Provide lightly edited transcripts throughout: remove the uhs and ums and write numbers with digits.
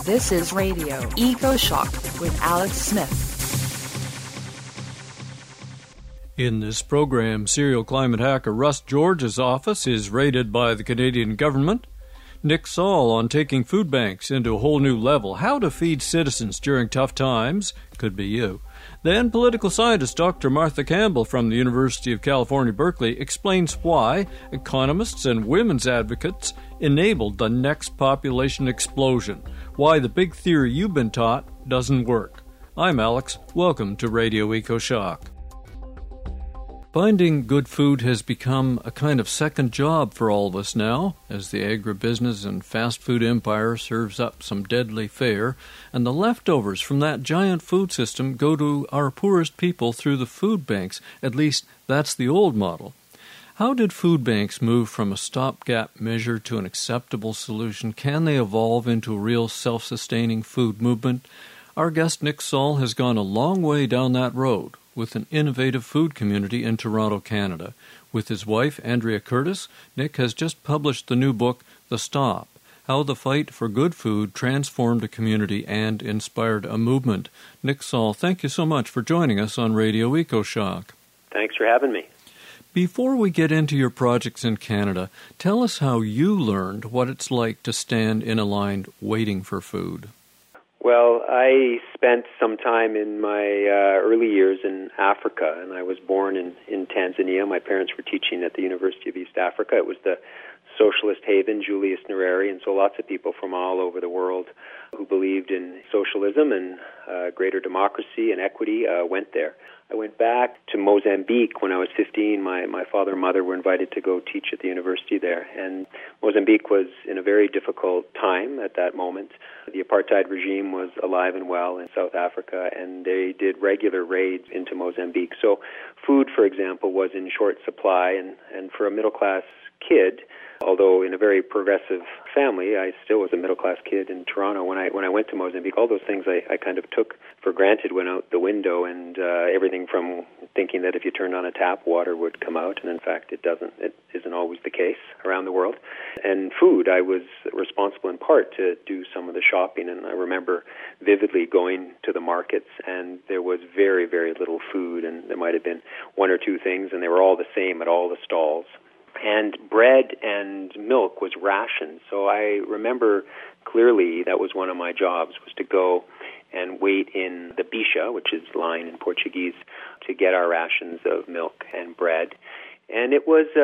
This is Radio Eco Shock with Alex Smith. In this program, serial climate hacker Russ George's office is raided by the Canadian government. Nick Saul on taking food banks into a whole new level. How to feed citizens during tough times. Could be you. Then political scientist Dr. Martha Campbell from the University of California, Berkeley explains why economists and women's advocates enabled the next population explosion. Why the big theory you've been taught doesn't work. I'm Alex. Welcome to Radio Eco Shock. Finding good food has become a kind of second job for all of us now, as the agribusiness and fast food empire serves up some deadly fare, and the leftovers from that giant food system go to our poorest people through the food banks. At least that's the old model. How did food banks move from a stopgap measure to an acceptable solution? Can they evolve into a real self-sustaining food movement? Our guest Nick Saul has gone a long way down that road with an innovative food community in Toronto, Canada. With his wife, Andrea Curtis, Nick has just published the new book, The Stop, How the Fight for Good Food Transformed a Community and Inspired a Movement. Nick Saul, thank you so much for joining us on Radio Eco Shock. Thanks for having me. Before we get into your projects in Canada, tell us how you learned what it's like to stand in a line waiting for food. Well, I spent some time in my early years in Africa, and I was born in Tanzania. My parents were teaching at the University of East Africa. It was the socialist haven, Julius Nyerere, and so lots of people from all over the world who believed in socialism and greater democracy and equity went there. I went back to Mozambique when I was 15. My father and mother were invited to go teach at the university there, and Mozambique was in a very difficult time at that moment. The apartheid regime was alive and well in South Africa, and they did regular raids into Mozambique. So food, for example, was in short supply, and for a middle-class kid, although in a very progressive family, I still was a middle-class kid in Toronto. When I went to Mozambique, all those things I kind of took for granted went out the window, and everything from thinking that if you turned on a tap, water would come out, and in fact it doesn't. It isn't always the case around the world. And food, I was responsible in part to do some of the shopping, and I remember vividly going to the markets, and there was very, very little food, and there might have been one or two things, and they were all the same at all the stalls. And bread and milk was rationed. So I remember clearly that was one of my jobs, was to go and wait in the bicha, which is line in Portuguese, to get our rations of milk and bread. And it was,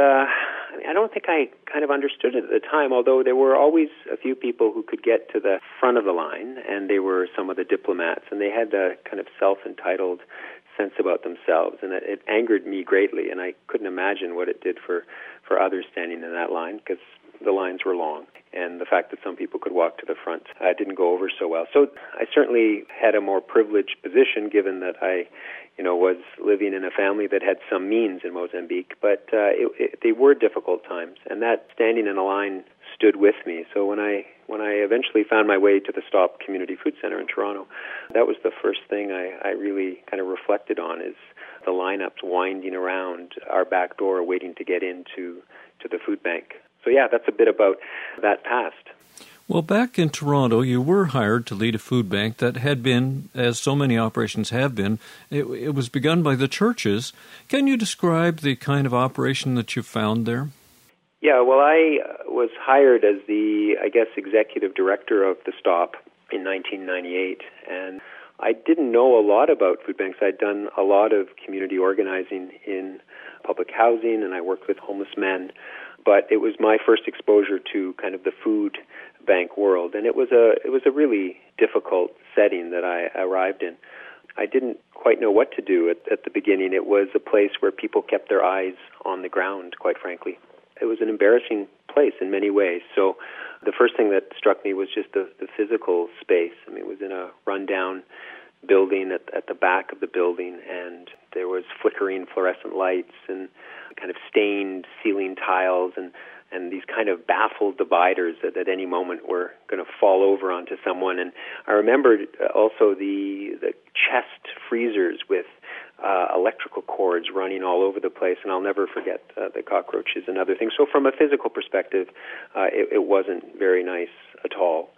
I don't think I kind of understood it at the time, although there were always a few people who could get to the front of the line, and they were some of the diplomats, and they had a kind of self-entitled sense about themselves, and it angered me greatly, and I couldn't imagine what it did for others standing in that line, because the lines were long, and the fact that some people could walk to the front didn't go over so well. So I certainly had a more privileged position, given that I was living in a family that had some means in Mozambique, but they were difficult times, and that standing in a line stood with me. So when I eventually found my way to the Stop Community Food Center in Toronto, that was the first thing I really kind of reflected on, is the lineups winding around our back door waiting to get into the food bank. So yeah, that's a bit about that past. Well, back in Toronto, you were hired to lead a food bank that had been, as so many operations have been, it was begun by the churches. Can you describe the kind of operation that you found there? Yeah, well, I was hired as the, executive director of the Stop in 1998, and I didn't know a lot about food banks. I'd done a lot of community organizing in public housing, and I worked with homeless men, but it was my first exposure to kind of the food bank world, and it was a really difficult setting that I arrived in. I didn't quite know what to do at the beginning. It was a place where people kept their eyes on the ground, quite frankly. It was an embarrassing place in many ways. So the first thing that struck me was just the physical space. I mean, it was in a rundown building at the back of the building, and there was flickering fluorescent lights and kind of stained ceiling tiles and these kind of baffled dividers that at any moment were going to fall over onto someone. And I remembered also the chest freezers with electrical cords running all over the place, and I'll never forget the cockroaches and other things. So from a physical perspective, it wasn't very nice at all.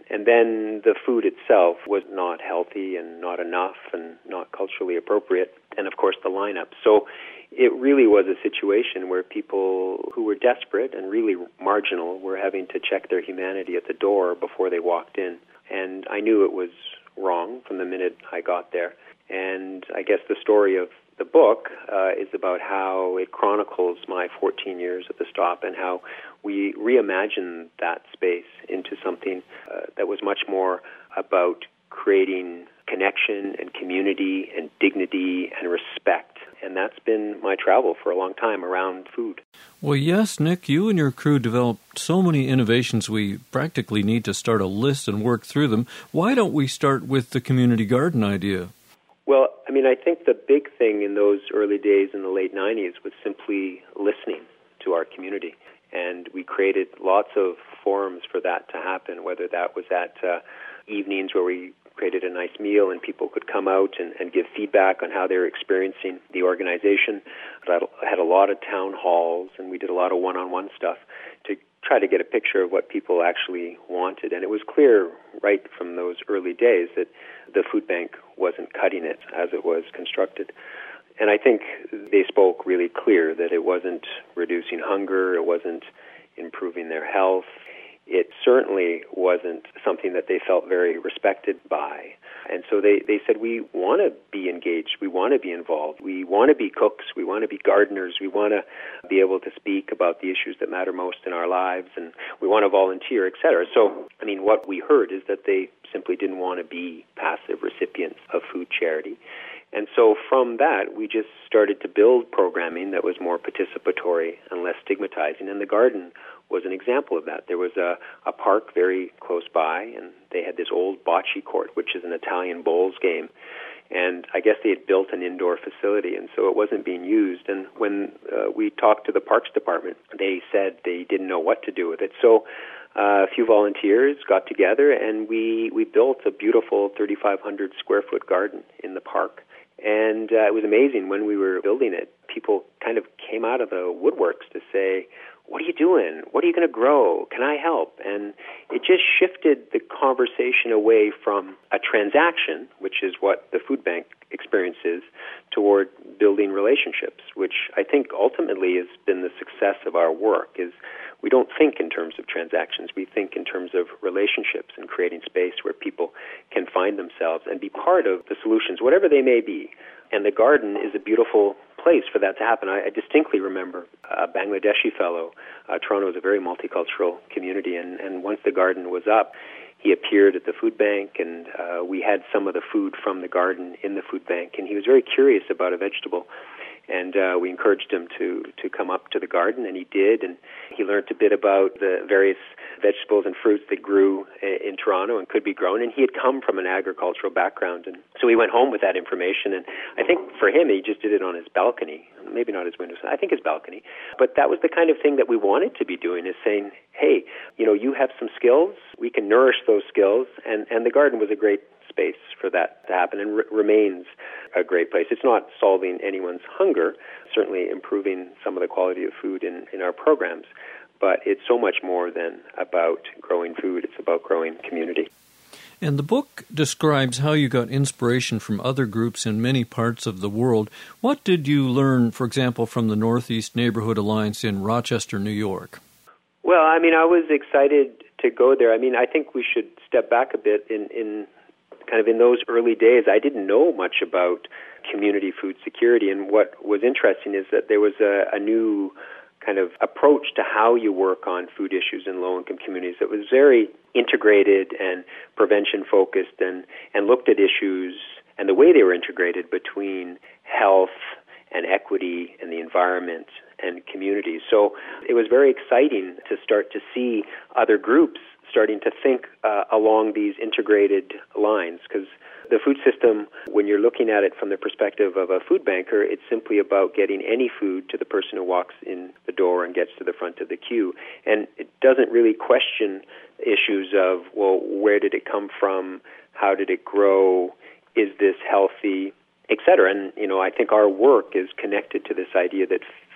And then the food itself was not healthy and not enough and not culturally appropriate. And of course the lineup. So it really was a situation where people who were desperate and really marginal were having to check their humanity at the door before they walked in. And I knew it was wrong from the minute I got there. And I guess the story of the book is about how it chronicles my 14 years at the stop and how we reimagined that space into something that was much more about creating connection and community and dignity and respect. And that's been my travel for a long time around food. Well, yes, Nick, you and your crew developed so many innovations we practically need to start a list and work through them. Why don't we start with the community garden idea? Well, I mean, I think the big thing in those early days in the late 90s was simply listening to our community. And we created lots of forums for that to happen, whether that was at evenings where we created a nice meal and people could come out and give feedback on how they were experiencing the organization. I had a lot of town halls, and we did a lot of one-on-one stuff to try to get a picture of what people actually wanted. And it was clear right from those early days that the food bank wasn't cutting it as it was constructed. And I think they spoke really clear that it wasn't reducing hunger, it wasn't improving their health. It certainly wasn't something that they felt very respected by. And so they said, we want to be engaged, we want to be involved, we want to be cooks, we want to be gardeners, we want to be able to speak about the issues that matter most in our lives, and we want to volunteer, etc. So, I mean, what we heard is that they simply didn't want to be passive recipients of food charity. And so from that, we just started to build programming that was more participatory and less stigmatizing. And the garden was an example of that. There was a park very close by, and they had this old bocce court, which is an Italian bowls game. And I guess they had built an indoor facility, and so it wasn't being used. And when we talked to the Parks Department, they said they didn't know what to do with it. So a few volunteers got together, and we built a beautiful 3,500 square foot garden in the park. And it was amazing when we were building it. People kind of came out of the woodworks to say, what are you doing? What are you going to grow? Can I help? And it just shifted the conversation away from a transaction, which is what the food bank experience is, toward building relationships, which I think ultimately has been the success of our work. Is we don't think in terms of transactions. We think in terms of relationships and creating space where people can find themselves and be part of the solutions, whatever they may be. And the garden is a beautiful place for that to happen. I distinctly remember a Bangladeshi fellow. Toronto is a very multicultural community, and once the garden was up, he appeared at the food bank, and we had some of the food from the garden in the food bank, and he was very curious about a vegetable. And we encouraged him to come up to the garden, and he did, and he learned a bit about the various vegetables and fruits that grew in Toronto and could be grown, and he had come from an agricultural background. And so he went home with that information, and I think for him, he just did it on his balcony, maybe not his window, I think his balcony. But that was the kind of thing that we wanted to be doing, is saying, hey, you have some skills, we can nourish those skills, and the garden was a great space for that to happen, and remains a great place. It's not solving anyone's hunger, certainly improving some of the quality of food in our programs, but it's so much more than about growing food. It's about growing community. And the book describes how you got inspiration from other groups in many parts of the world. What did you learn, for example, from the Northeast Neighborhood Alliance in Rochester, New York? Well, I mean, I was excited to go there. I mean, I think we should step back a bit in kind of in those early days. I didn't know much about community food security, and what was interesting is that there was a new kind of approach to how you work on food issues in low-income communities that was very integrated and prevention-focused and looked at issues and the way they were integrated between health and equity and the environment and communities. So it was very exciting to start to see other groups starting to think along these integrated lines, because the food system, when you're looking at it from the perspective of a food banker, it's simply about getting any food to the person who walks in the door and gets to the front of the queue. And it doesn't really question issues of, well, where did it come from? How did it grow? Is this healthy? Et cetera. And, I think our work is connected to this idea that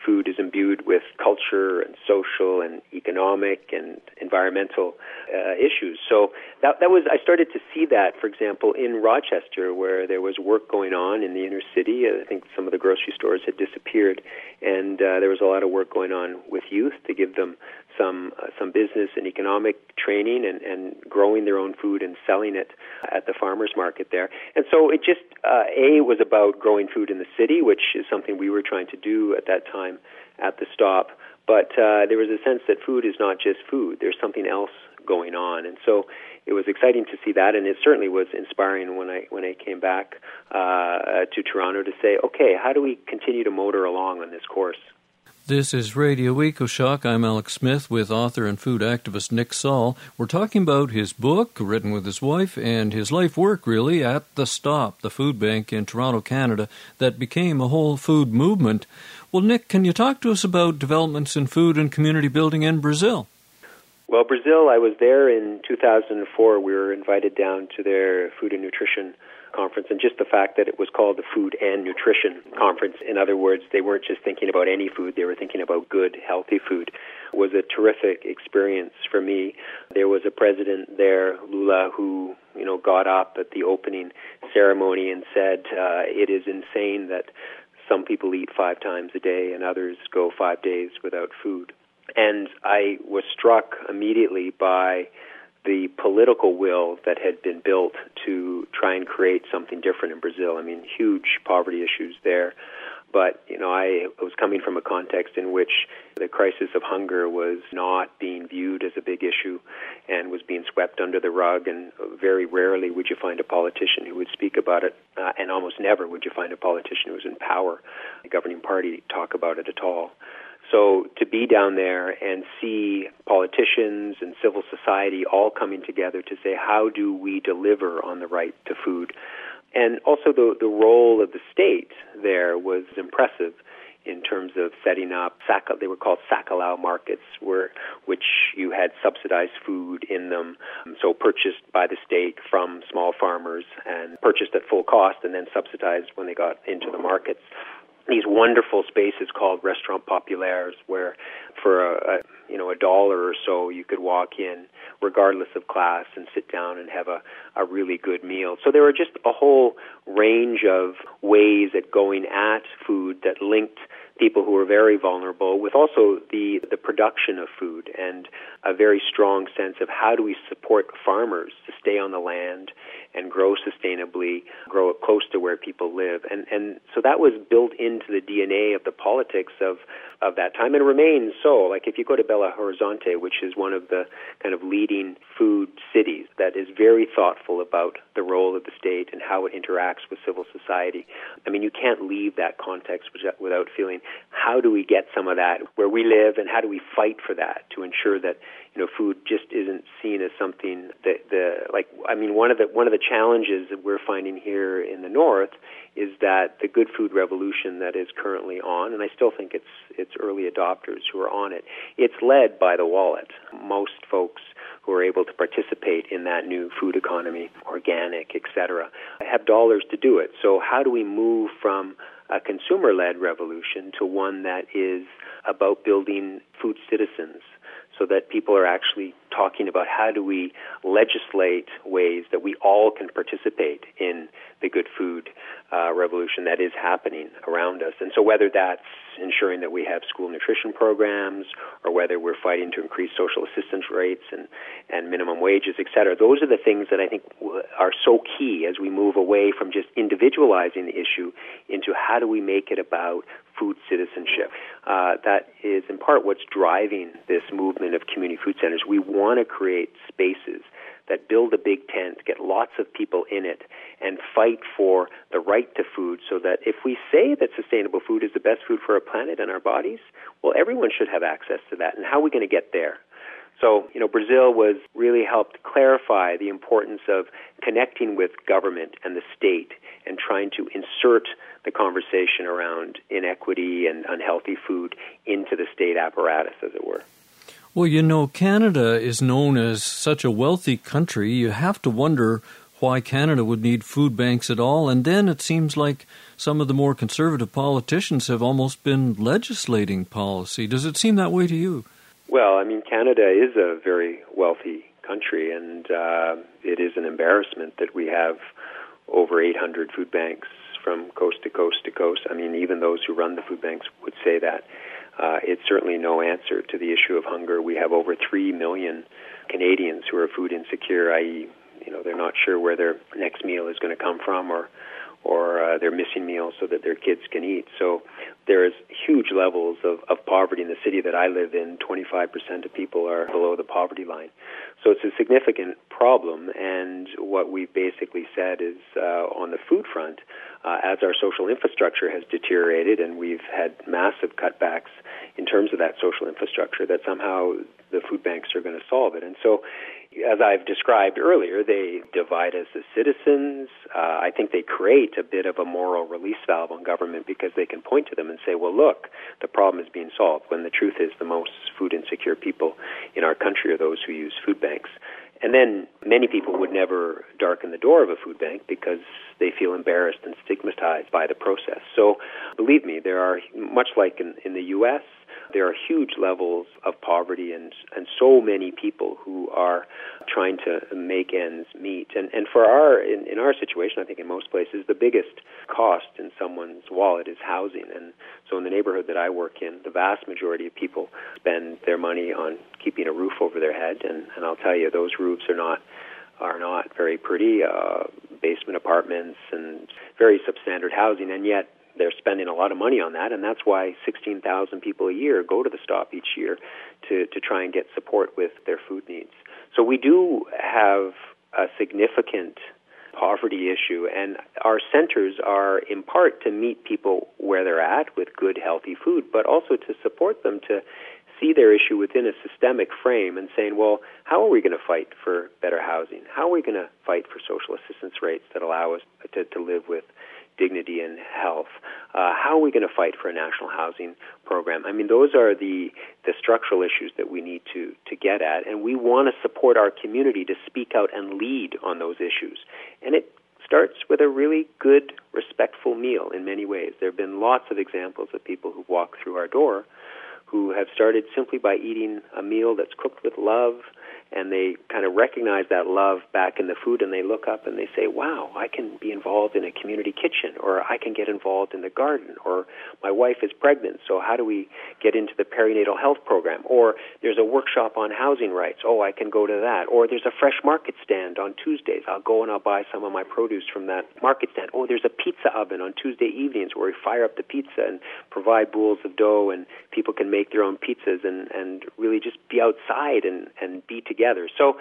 food is imbued with culture and social and economic and environmental issues. So that was, I started to see that, for example, in Rochester, where there was work going on in the inner city. I think some of the grocery stores had disappeared, and there was a lot of work going on with youth to give them some business and economic training and growing their own food and selling it at the farmers market there. And so it just, was about growing food in the city, which is something we were trying to do at that time at the stop. But there was a sense that food is not just food. There's something else going on. And so it was exciting to see that, and it certainly was inspiring when I came back to Toronto to say, okay, how do we continue to motor along on this course? This is Radio EcoShock. I'm Alex Smith with author and food activist Nick Saul. We're talking about his book, written with his wife, and his life work, really, at The Stop, the food bank in Toronto, Canada, that became a whole food movement. Well, Nick, can you talk to us about developments in food and community building in Brazil? Well, Brazil, I was there in 2004. We were invited down to their food and nutrition conference, and just the fact that it was called the Food and Nutrition Conference, in other words, they weren't just thinking about any food, they were thinking about good, healthy food, was a terrific experience for me. There was a president there, Lula, who got up at the opening ceremony and said, it is insane that some people eat 5 times a day and others go 5 days without food. And I was struck immediately by the political will that had been built to try and create something different in Brazil. I mean, huge poverty issues there. But, I was coming from a context in which the crisis of hunger was not being viewed as a big issue and was being swept under the rug, and very rarely would you find a politician who would speak about it, and almost never would you find a politician who was in power, the governing party, talk about it at all. So to be down there and see politicians and civil society all coming together to say, how do we deliver on the right to food? And also the role of the state there was impressive in terms of setting up, they were called Sacalao markets, which you had subsidized food in them, so purchased by the state from small farmers and purchased at full cost and then subsidized when they got into the markets. These wonderful spaces called Restaurant Populaires, where for $1 or so you could walk in regardless of class and sit down and have a really good meal. So there were just a whole range of ways at going at food that linked people who were very vulnerable with also the production of food, and a very strong sense of how do we support farmers to stay on the land and grow sustainably, grow it close to where people live. And so that was built into the DNA of the politics of that time, and remains so. Like if you go to Belo Horizonte, which is one of the kind of leading food cities that is very thoughtful about the role of the state and how it interacts with civil society, I mean, you can't leave that context without feeling, how do we get some of that where we live, and how do we fight for that to ensure that food just isn't seen as something one of the challenges that we're finding here in the North is that the good food revolution that is currently on, and I still think it's early adopters who are on it, it's led by the wallet. Most folks who are able to participate in that new food economy, organic, etc., have dollars to do it. So how do we move from a consumer-led revolution to one that is about building food citizens, so that people are actually talking about how do we legislate ways that we all can participate in the good food revolution that is happening around us. And so whether that's ensuring that we have school nutrition programs, or whether we're fighting to increase social assistance rates and minimum wages, et cetera, those are the things that I think are so key as we move away from just individualizing the issue into how do we make it about food citizenship. That is in part what's driving this movement of community food centers. We want to create spaces that build a big tent, get lots of people in it, and fight for the right to food, so that if we say that sustainable food is the best food for our planet and our bodies, well, everyone should have access to that. And how are we going to get there? So, Brazil was really helped clarify the importance of connecting with government and the state and trying to insert the conversation around inequity and unhealthy food into the state apparatus, as it were. Well, Canada is known as such a wealthy country. You have to wonder why Canada would need food banks at all. And then it seems like some of the more conservative politicians have almost been legislating policy. Does it seem that way to you? Well, I mean, Canada is a very wealthy country, and it is an embarrassment that we have over 800 food banks from coast to coast to coast. I mean, even those who run the food banks would say that. It's certainly no answer to the issue of hunger. We have over 3 million Canadians who are food insecure, i.e., they're not sure where their next meal is going to come from, or they're missing meals so that their kids can eat. So there's huge levels of poverty in the city that I live in. 25% of people are below the poverty line. So it's a significant problem, and what we've basically said is on the food front, as our social infrastructure has deteriorated and we've had massive cutbacks in terms of that social infrastructure, that somehow the food banks are going to solve it. And so, as I've described earlier, they divide us as citizens. I think they create a bit of a moral release valve on government because they can point to them and say, well, look, the problem is being solved, when the truth is the most food insecure people in our country are those who use food banks. And then many people would never darken the door of a food bank because they feel embarrassed and stigmatized by the process. So believe me, there are, much like in the U.S., there are huge levels of poverty and so many people who are trying to make ends meet. And for in our situation, I think in most places, the biggest cost in someone's wallet is housing. And so in the neighborhood that I work in, the vast majority of people spend their money on keeping a roof over their head. And I'll tell you, those roofs are not very pretty, basement apartments and very substandard housing, and yet they're spending a lot of money on that, and that's why 16,000 people a year go to the stop each year to try and get support with their food needs. So we do have a significant poverty issue, and our centers are in part to meet people where they're at with good, healthy food, but also to support them to see their issue within a systemic frame and saying, well, how are we going to fight for better housing? How are we going to fight for social assistance rates that allow us to live with dignity and health? How are we going to fight for a national housing program? I mean, those are the structural issues that we need to get at, and we want to support our community to speak out and lead on those issues. And it starts with a really good, respectful meal in many ways. There have been lots of examples of people who walk through our door who have started simply by eating a meal that's cooked with love, and they kind of recognize that love back in the food, and they look up and they say, wow, I can be involved in a community kitchen, or I can get involved in the garden, or my wife is pregnant, so how do we get into the perinatal health program? Or there's a workshop on housing rights, oh, I can go to that. Or there's a fresh market stand on Tuesdays, I'll go and I'll buy some of my produce from that market stand. Oh, there's a pizza oven on Tuesday evenings where we fire up the pizza and provide bowls of dough, and people can make their own pizzas and really just be outside and be together. So,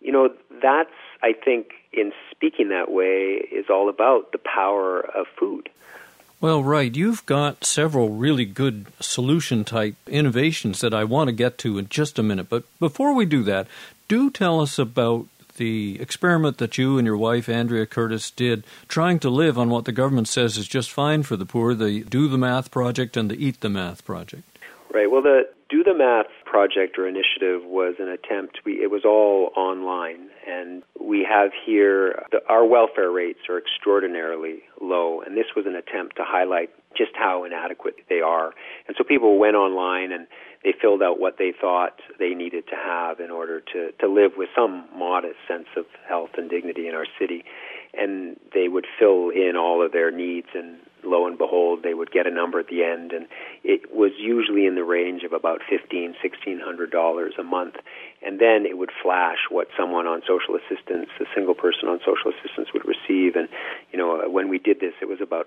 that's, I think, in speaking that way, is all about the power of food. Well, right. You've got several really good solution-type innovations that I want to get to in just a minute. But before we do that, do tell us about the experiment that you and your wife, Andrea Curtis, did, trying to live on what the government says is just fine for the poor, the Do the Math Project and the Eat the Math Project. Right. Well, the Do the Math project or initiative was an attempt. It was all online, and we have here our welfare rates are extraordinarily low, and this was an attempt to highlight just how inadequate they are. And so people went online and they filled out what they thought they needed to have in order to live with some modest sense of health and dignity in our city. And they would fill in all of their needs, and lo and behold, they would get a number at the end, and it was usually in the range of about $1,600 a month. And then it would flash what someone on social assistance, a single person on social assistance, would receive. And when we did this, it was about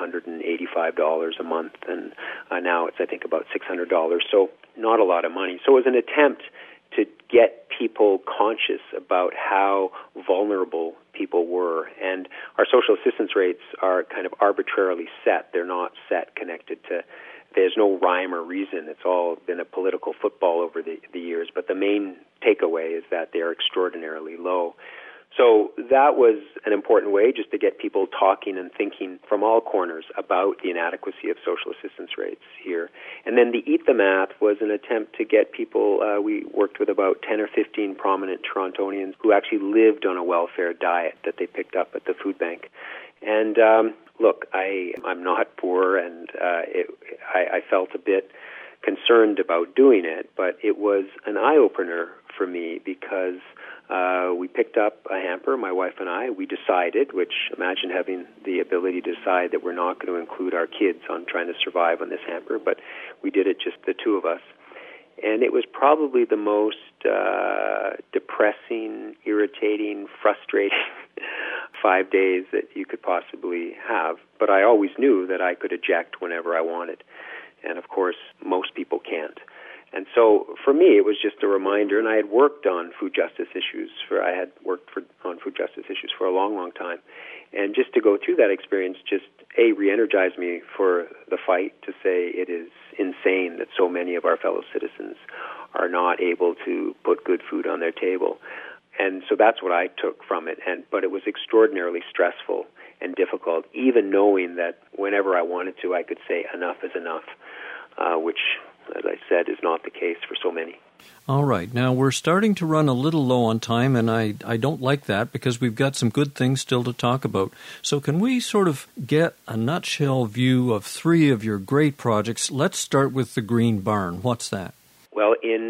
$585 a month, and now it's, I think, about $600. So not a lot of money. So it was an attempt to get people conscious about how vulnerable people were. And our social assistance rates are kind of arbitrarily set. They're not set connected to, there's no rhyme or reason. It's all been a political football over the years. But the main takeaway is that they're extraordinarily low. So that was an important way just to get people talking and thinking from all corners about the inadequacy of social assistance rates here. And then the Eat the Math was an attempt to get people, we worked with about 10 or 15 prominent Torontonians who actually lived on a welfare diet that they picked up at the food bank. And look, I'm not poor, and I felt a bit concerned about doing it, but it was an eye-opener for me because we picked up a hamper, my wife and I. We decided, which imagine having the ability to decide that we're not going to include our kids on trying to survive on this hamper, but we did it just the two of us. And it was probably the most depressing, irritating, frustrating 5 days that you could possibly have. But I always knew that I could eject whenever I wanted. And, of course, most people can't. And so for me, it was just a reminder, and I had worked on food justice issues on food justice issues for a long, long time. And just to go through that experience just, re-energized me for the fight to say it is insane that so many of our fellow citizens are not able to put good food on their table. And so that's what I took from it. But it was extraordinarily stressful and difficult, even knowing that whenever I wanted to, I could say enough is enough, which, as I said, is not the case for so many. All right. Now, we're starting to run a little low on time, and I don't like that because we've got some good things still to talk about. So can we sort of get a nutshell view of three of your great projects? Let's start with the Green Barn. What's that? Well,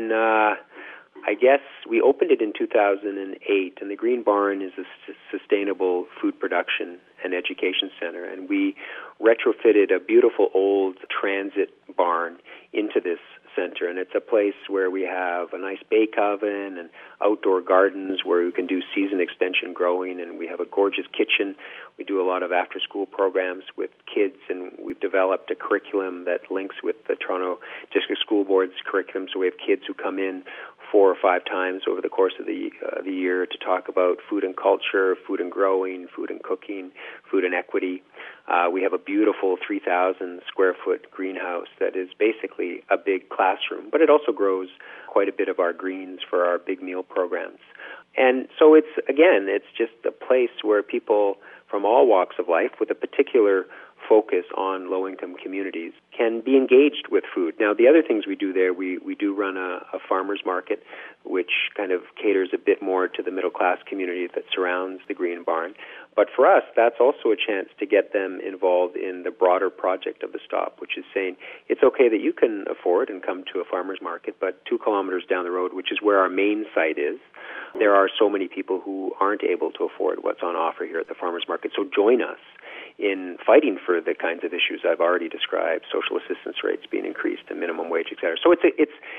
I guess we opened it in 2008, and the Green Barn is a sustainable food production and education center, and we retrofitted a beautiful old transit barn into this center, and it's a place where we have a nice bake oven and outdoor gardens where we can do season extension growing, and we have a gorgeous kitchen. We do a lot of after-school programs with kids, and we've developed a curriculum that links with the Toronto District School Board's curriculum, so we have kids who come in 4 or 5 times over the course of the year to talk about food and culture, food and growing, food and cooking, food and equity. We have a beautiful 3,000 square foot greenhouse that is basically a big classroom, but it also grows quite a bit of our greens for our big meal programs. And so it's just a place where people from all walks of life with a particular focus on low-income communities can be engaged with food. Now, the other things we do there, we do run a farmer's market, which kind of caters a bit more to the middle-class community that surrounds the Green Barn. But for us, that's also a chance to get them involved in the broader project of the stop, which is saying it's okay that you can afford and come to a farmer's market, but 2 kilometers down the road, which is where our main site is, there are so many people who aren't able to afford what's on offer here at the farmer's market. So join us in fighting for the kinds of issues I've already described, social assistance rates being increased and minimum wage, et cetera. So it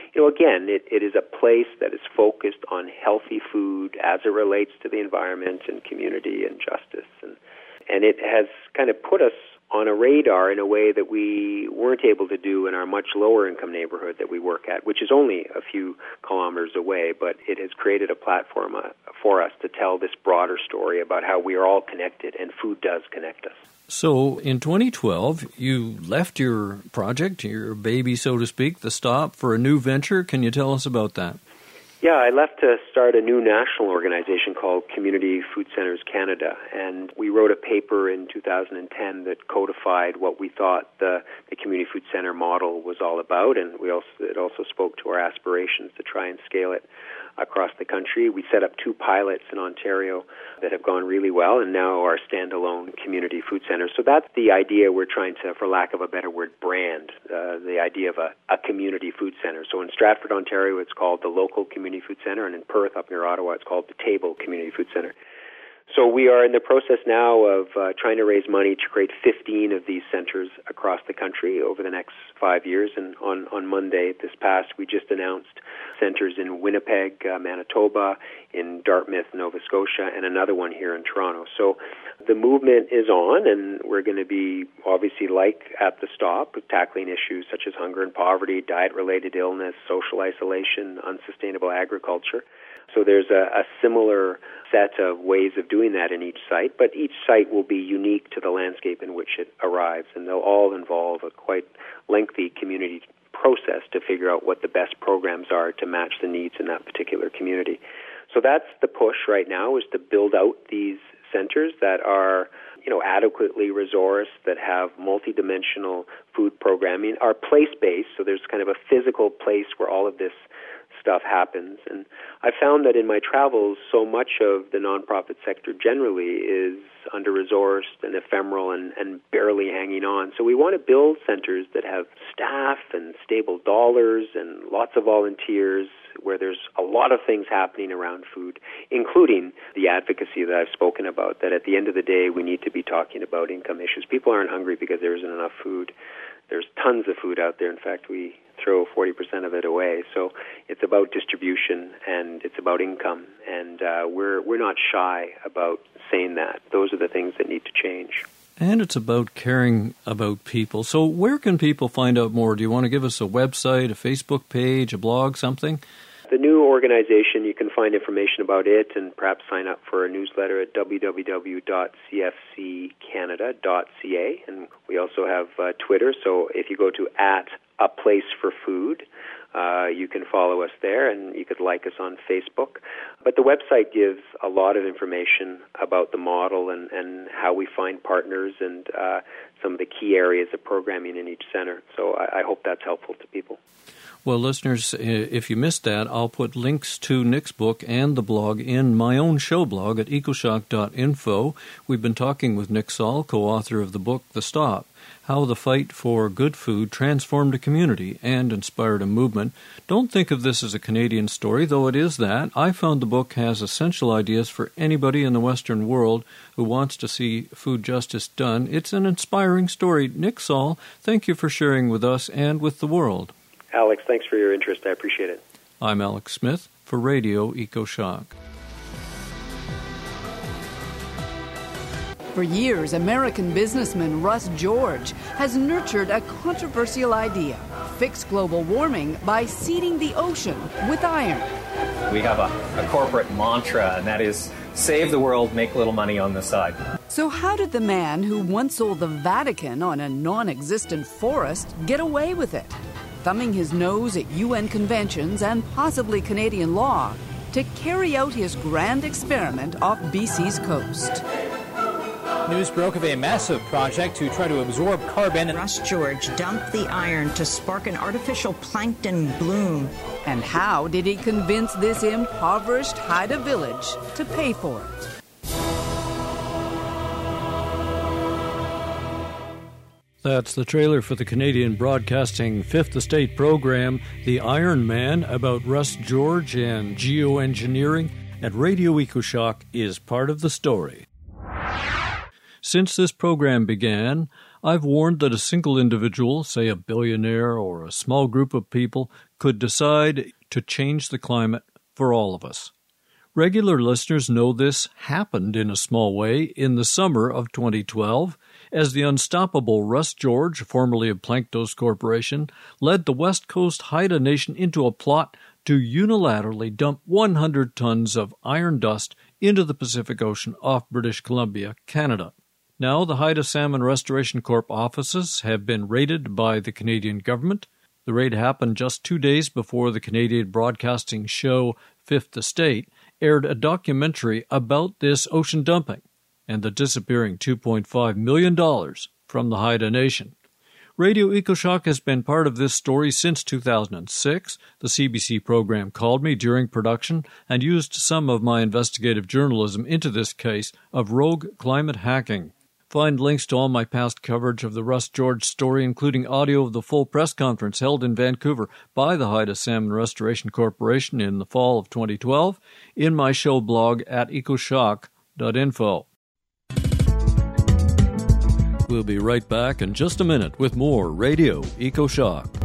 is a place that is focused on healthy food as it relates to the environment and community and justice. And it has kind of put us on a radar in a way that we weren't able to do in our much lower income neighborhood that we work at, which is only a few kilometers away, but it has created a platform for us to tell this broader story about how we are all connected, and food does connect us. So in 2012, you left your project, your baby, so to speak, the stop, for a new venture. Can you tell us about that? Yeah, I left to start a new national organization called Community Food Centers Canada, and we wrote a paper in 2010 that codified what we thought the community food center model was all about, and it also spoke to our aspirations to try and scale it across the country. We set up 2 pilots in Ontario that have gone really well, and now are standalone community food centers. So that's the idea we're trying to, for lack of a better word, brand, the idea of a community food center. So in Stratford, Ontario, it's called the Local Community Food Center, and in Perth, up near Ottawa, it's called the Table Community Food Center. So we are in the process now of trying to raise money to create 15 of these centers across the country over the next 5 years. And on Monday this past, we just announced centers in Winnipeg, Manitoba, in Dartmouth, Nova Scotia, and another one here in Toronto. So the movement is on, and we're going to be, obviously, like at the stop, tackling issues such as hunger and poverty, diet-related illness, social isolation, unsustainable agriculture. So there's a similar set of ways of doing that in each site, but each site will be unique to the landscape in which it arrives, and they'll all involve a quite lengthy community process to figure out what the best programs are to match the needs in that particular community. So that's the push right now, is to build out these centers that are, adequately resourced, that have multidimensional food programming, are place-based, so there's kind of a physical place where all of this stuff happens. And I found that in my travels, so much of the nonprofit sector generally is under-resourced and ephemeral and barely hanging on. So we want to build centers that have staff and stable dollars and lots of volunteers, where there's a lot of things happening around food, including the advocacy that I've spoken about, that at the end of the day we need to be talking about income issues. People aren't hungry because there isn't enough food. There's tons of food out there. In fact, we throw 40% of it away. So it's about distribution and it's about income, and we're not shy about saying that. Those are the things that need to change. And it's about caring about people. So where can people find out more? Do you want to give us a website, a Facebook page, a blog, something? The new organization, you can find information about it and perhaps sign up for a newsletter at www.cfccanada.ca. And we also have Twitter, so if you go to @aplaceforfood, you can follow us there, and you could like us on Facebook. But the website gives a lot of information about the model and how we find partners and some of the key areas of programming in each center. So I hope that's helpful to people. Well, listeners, if you missed that, I'll put links to Nick's book and the blog in my own show blog at ecoshock.info. We've been talking with Nick Saul, co-author of the book The Stop, How the Fight for Good Food Transformed a Community and Inspired a Movement. Don't think of this as a Canadian story, though it is that. I found the book has essential ideas for anybody in the Western world who wants to see food justice done. It's an inspiring story. Nick Saul, thank you for sharing with us and with the world. Alex, thanks for your interest. I appreciate it. I'm Alex Smith for Radio EcoShock. For years, American businessman Russ George has nurtured a controversial idea: fix global warming by seeding the ocean with iron. We have a corporate mantra, and that is save the world, make a little money on the side. So how did the man who once sold the Vatican on a non-existent forest get away with it? Thumbing his nose at UN conventions and possibly Canadian law to carry out his grand experiment off BC's coast. News broke of a massive project to try to absorb carbon. Russ George dumped the iron to spark an artificial plankton bloom. And how did he convince this impoverished Haida village to pay for it? That's the trailer for the Canadian Broadcasting Fifth Estate program, The Iron Man, about Russ George and geoengineering, and Radio EcoShock is part of the story. Since this program began, I've warned that a single individual, say a billionaire or a small group of people, could decide to change the climate for all of us. Regular listeners know this happened in a small way in the summer of 2012, as the unstoppable Russ George, formerly of Planktos Corporation, led the West Coast Haida Nation into a plot to unilaterally dump 100 tons of iron dust into the Pacific Ocean off British Columbia, Canada. Now, the Haida Salmon Restoration Corp offices have been raided by the Canadian government. The raid happened just 2 days before the Canadian broadcasting show Fifth Estate aired a documentary about this ocean dumping and the disappearing $2.5 million from the Haida Nation. Radio EcoShock has been part of this story since 2006. The CBC program called me during production and used some of my investigative journalism into this case of rogue climate hacking. Find links to all my past coverage of the Russ George story, including audio of the full press conference held in Vancouver by the Haida Salmon Restoration Corporation in the fall of 2012, in my show blog at ecoshock.info. We'll be right back in just a minute with more Radio EcoShock.